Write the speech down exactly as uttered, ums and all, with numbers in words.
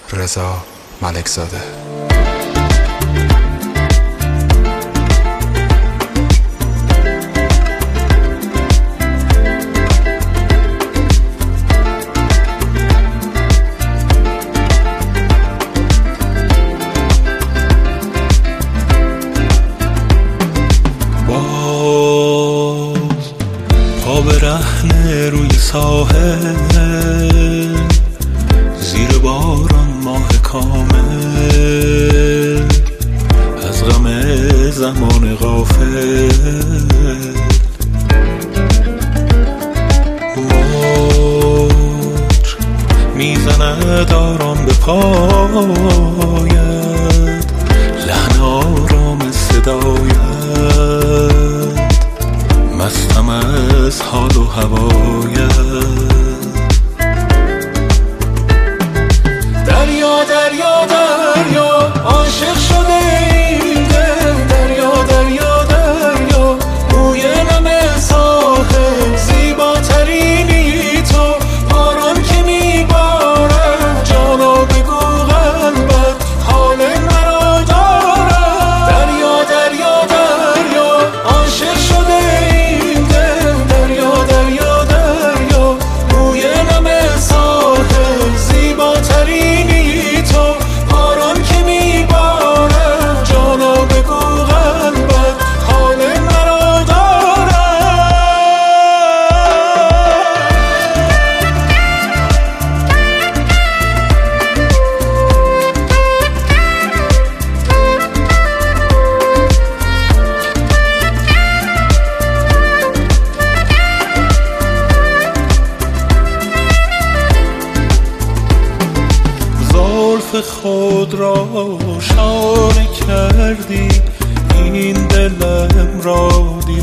رضا ملکزاده. باز پا برهنه روی ساحل، زیر باران ماه کامل، از غم زمان غافل موج میزند آرام به پایت، لحن آرام صدایت، مستم از حال و هوایت. دریا دریا دریا عاشق شده این دل، دریا دریا دریا روی نم ساحل، زیباترینی تو، باران که میبارد جانا بگو قلبت حال مرا دارد. دریا دریا دریا عاشق شده این دل، دریا دریا دریا روی نم ساحل، زیباترینی خود را شانه کردی، این دلم را